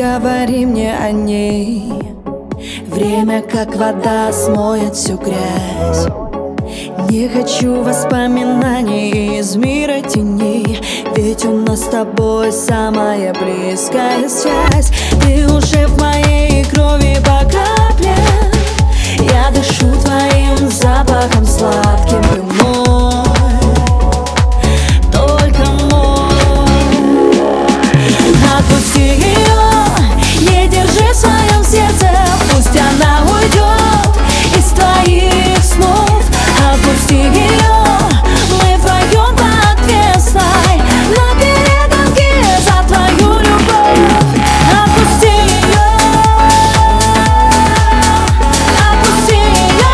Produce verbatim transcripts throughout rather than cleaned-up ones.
говори мне о ней. Время, как вода, смоет всю грязь. Не хочу воспоминаний из мира теней, ведь у нас с тобой самая близкая связь. Ты уже в моей крови по капле, я дышу твоим запахом сладким. Ты мой, только мой. Отпусти ее, не держи в своем сердце, пусть она уйдет из твоих снов. Отпусти ее, мы вдвоем по отвесной на перегонке за твою любовь. Отпусти ее, отпусти ее.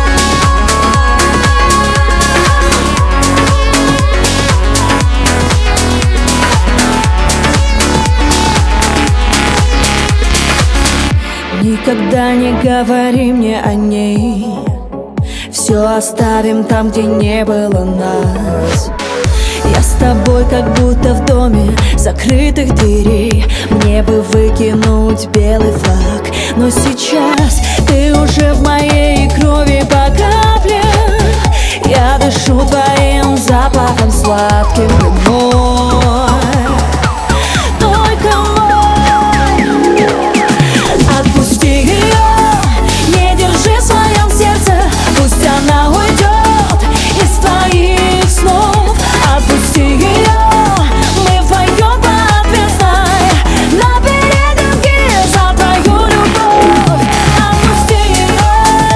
Никогда не говори мне о ней. Все оставим там, где не было нас. Я с тобой как будто в доме закрытых дверей. Мне бы выкинуть белый флаг, но сейчас ты уже в моей крови по капле. Я дышу твоим запахом сладким. Ты мой, только мой. Отпусти ее, не держи в своем сердце, пусть она уйдет из твоих снов. Отпусти ее, мы вдвоем по отвесной на перегонке за твою любовь. Отпусти ее,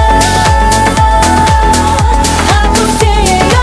отпусти ее.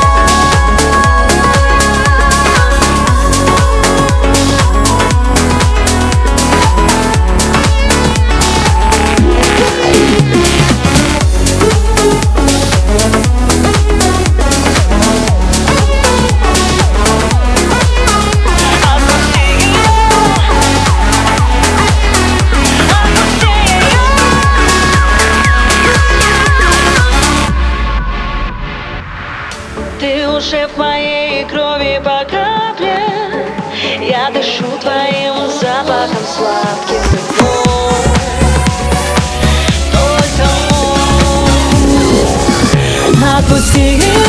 Ты уже в моей крови по капле, я дышу твоим запахом сладким. Ты мой, только мой. Отпусти.